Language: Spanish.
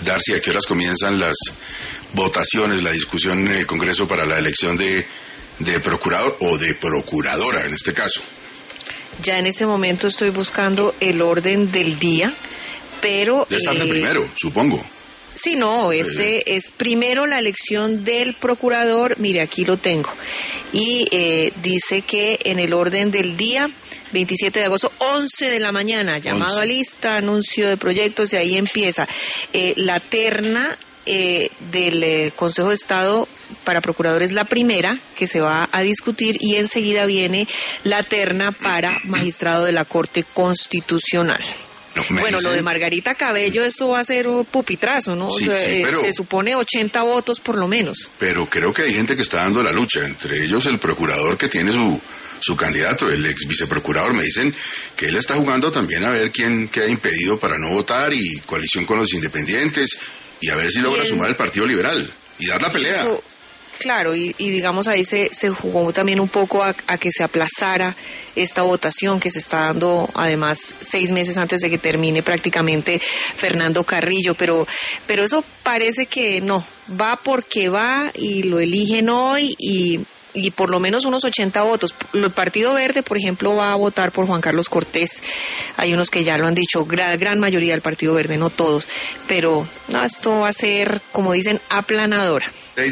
Darcy, ¿a qué horas comienzan las votaciones, la discusión en el Congreso para la elección de procurador o de procuradora en este caso? Ya en ese momento estoy buscando el orden del día, pero... Debe estar de primero, supongo. Sí, no, es primero la elección del procurador, mire, aquí lo tengo, y dice que en el orden del día, 27 de agosto, 11 de la mañana, llamado 11. a lista, anuncio de proyectos, y ahí empieza la terna del Consejo de Estado para procurador es la primera que se va a discutir, y enseguida viene la terna para magistrado de la Corte Constitucional. Bueno, lo de Margarita Cabello, esto va a ser un pupitrazo, ¿no? Sí, o sea, sí, pero, se supone 80 votos por lo menos. Pero creo que hay gente que está dando la lucha, entre ellos el procurador que tiene su candidato, el ex viceprocurador. Me dicen que él está jugando también a ver quién queda impedido para no votar, y coalición con los independientes, y a ver si logra sumar el Partido Liberal y dar la pelea. Eso, claro, y digamos ahí se jugó también un poco a que se aplazara esta votación que se está dando además 6 meses antes de que termine prácticamente Fernando Carrillo, pero eso parece que no, va porque va y lo eligen hoy y por lo menos unos 80 votos. El Partido Verde, por ejemplo, va a votar por Juan Carlos Cortés. Hay unos que ya lo han dicho, gran mayoría del Partido Verde, no todos, pero no, esto va a ser, como dicen, aplanadora.